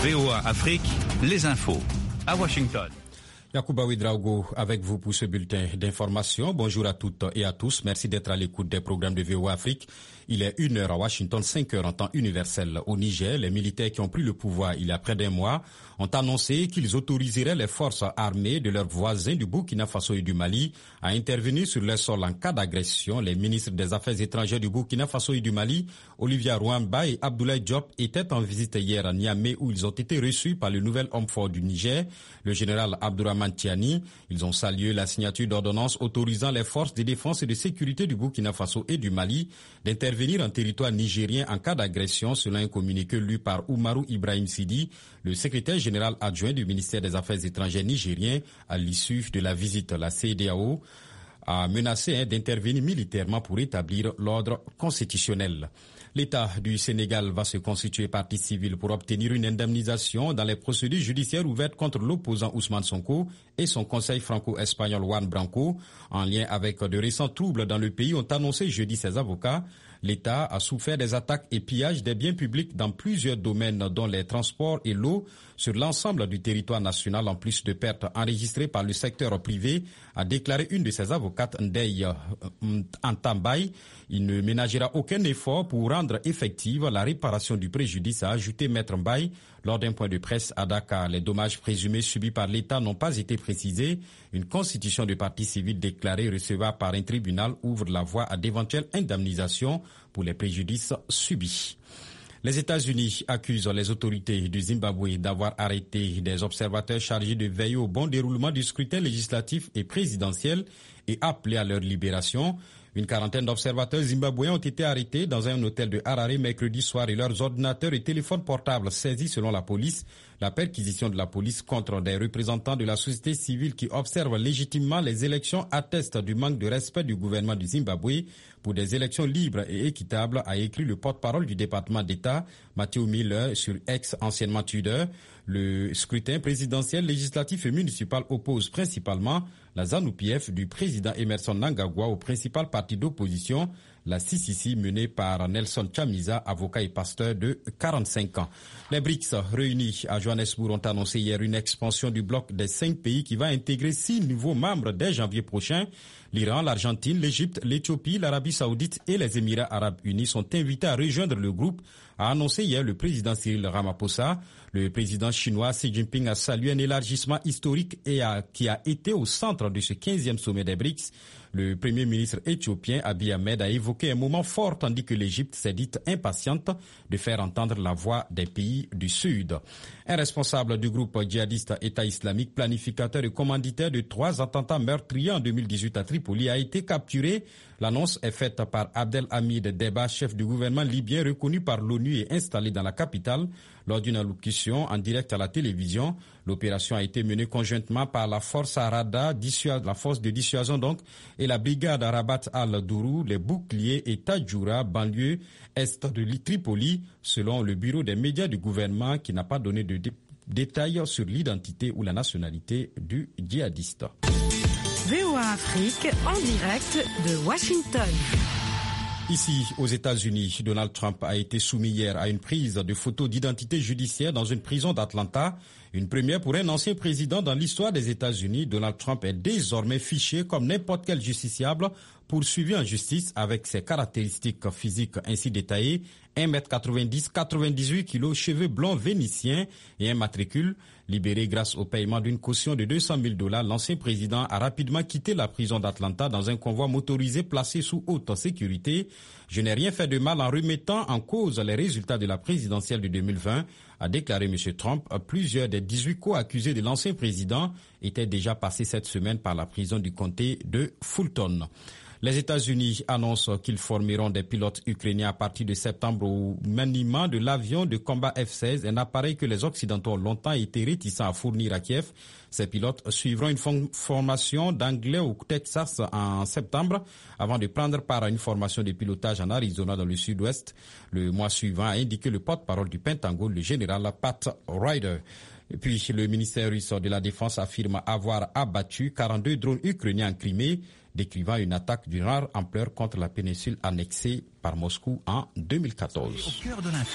VOA Afrique, les infos. À Washington. Yacouba Ouedraogo avec vous pour ce bulletin d'information. Bonjour à toutes et à tous. Merci d'être à l'écoute des programmes de VOA Afrique. Il est 1h à Washington, 5h en temps universel. Au Niger, les militaires qui ont pris le pouvoir il y a près d'un mois ont annoncé qu'ils autoriseraient les forces armées de leurs voisins du Burkina Faso et du Mali à intervenir sur leur sol en cas d'agression. Les ministres des Affaires étrangères du Burkina Faso et du Mali, Olivier Rouamba et Abdoulaye Diop, étaient en visite hier à Niamey où ils ont été reçus par le nouvel homme fort du Niger, le général Abdourahmane Tiani. Ils ont salué la signature d'ordonnances autorisant les forces de défense et de sécurité du Burkina Faso et du Mali d'intervenir en territoire nigérien en cas d'agression, selon un communiqué lu par Oumarou Ibrahim Sidi, le secrétaire général adjoint du ministère des Affaires étrangères nigérien. À l'issue de la visite, la CEDEAO a menacé d'intervenir militairement pour établir l'ordre constitutionnel. L'État du Sénégal va se constituer partie civile pour obtenir une indemnisation dans les procédures judiciaires ouvertes contre l'opposant Ousmane Sonko et son conseil franco-espagnol Juan Branco. En lien avec de récents troubles dans le pays, ont annoncé jeudi ses avocats. L'État a souffert des attaques et pillages des biens publics dans plusieurs domaines, dont les transports et l'eau, sur l'ensemble du territoire national, en plus de pertes enregistrées par le secteur privé, a déclaré une de ses avocates, Ndeye Antambaye. Il ne ménagera aucun effort pour rendre effective la réparation du préjudice, a ajouté Maître Mbaye lors d'un point de presse à Dakar. Les dommages présumés subis par l'État n'ont pas été précisés. Une constitution de partie civile déclarée recevable par un tribunal ouvre la voie à d'éventuelles indemnisations pour les préjudices subis. Les États-Unis accusent les autorités du Zimbabwe d'avoir arrêté des observateurs chargés de veiller au bon déroulement du scrutin législatif et présidentiel et appelé à leur libération. Une quarantaine d'observateurs zimbabwéens ont été arrêtés dans un hôtel de Harare mercredi soir et leurs ordinateurs et téléphones portables saisis selon la police. La perquisition de la police contre des représentants de la société civile qui observent légitimement les élections atteste du manque de respect du gouvernement du Zimbabwe pour des élections libres et équitables, a écrit le porte-parole du département d'État, Matthew Miller, sur X, anciennement Twitter. Le scrutin présidentiel, législatif et municipal oppose principalement la ZANU-PF du président Emerson Mnangagwa au principal parti d'opposition, la CCC, menée par Nelson Chamisa, avocat et pasteur de 45 ans. Les BRICS réunis à Johannesburg ont annoncé hier une expansion du bloc des 5 pays qui va intégrer 6 nouveaux membres dès janvier prochain. L'Iran, l'Argentine, l'Égypte, l'Éthiopie, l'Arabie Saoudite et les Émirats Arabes Unis sont invités à rejoindre le groupe, a annoncé hier le président Cyril Ramaphosa. Le président chinois Xi Jinping a salué un élargissement historique qui a été au centre de ce 15e sommet des BRICS. Le premier ministre éthiopien Abiy Ahmed a évoqué un moment fort tandis que l'Égypte s'est dite impatiente de faire entendre la voix des pays du Sud. Un responsable du groupe djihadiste État islamique, planificateur et commanditaire de 3 attentats meurtriers en 2018 à Tripoli, a été capturé. L'annonce est faite par Abdelhamid Deba, chef du gouvernement libyen reconnu par l'ONU et installé dans la capitale. Lors d'une allocution en direct à la télévision, l'opération a été menée conjointement par la force Arada, la force de dissuasion donc, et la brigade Rabat al-Dourou, les boucliers et Tadjoura, banlieue est de Tripoli, selon le bureau des médias du gouvernement qui n'a pas donné de détails sur l'identité ou la nationalité du djihadiste. VOA Afrique en direct de Washington. Ici, aux États-Unis, Donald Trump a été soumis hier à une prise de photos d'identité judiciaire dans une prison d'Atlanta. Une première pour un ancien président dans l'histoire des États-Unis. Donald Trump est désormais fiché comme n'importe quel justiciable poursuivi en justice avec ses caractéristiques physiques ainsi détaillées. 1m90, 98 kg, cheveux blonds vénitiens et un matricule. Libéré grâce au paiement d'une caution de $200,000, l'ancien président a rapidement quitté la prison d'Atlanta dans un convoi motorisé placé sous haute sécurité. Je n'ai rien fait de mal en remettant en cause les résultats de la présidentielle de 2020, a déclaré M. Trump. Plusieurs des 18 co-accusés de l'ancien président étaient déjà passés cette semaine par la prison du comté de Fulton. Les États-Unis annoncent qu'ils formeront des pilotes ukrainiens à partir de septembre au maniement de l'avion de combat F-16, un appareil que les Occidentaux ont longtemps été réticents à fournir à Kiev. Ces pilotes suivront une formation d'anglais au Texas en septembre avant de prendre part à une formation de pilotage en Arizona dans le sud-ouest. Le mois suivant, a indiqué le porte-parole du Pentagone, le général Pat Ryder. Et puis, le ministère russe de la Défense affirme avoir abattu 42 drones ukrainiens en Crimée, décrivant une attaque d'une rare ampleur contre la péninsule annexée par Moscou en 2014. Au cœur de l'info.